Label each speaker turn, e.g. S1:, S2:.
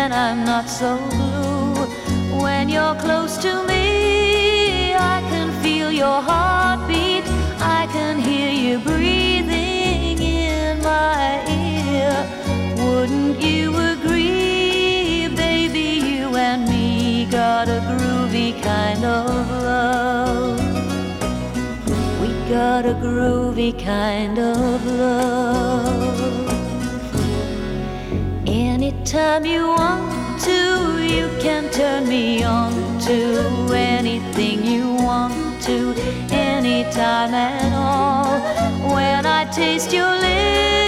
S1: then I'm not so blue. When you're close to me, I can feel your heartbeat. I can hear you breathing in my ear. Wouldn't you agree, baby, you and me got a groovy kind of love. We got a groovy kind of love. Anytime you want to, you can turn me on to anything you want to, anytime at all. When I taste your lips,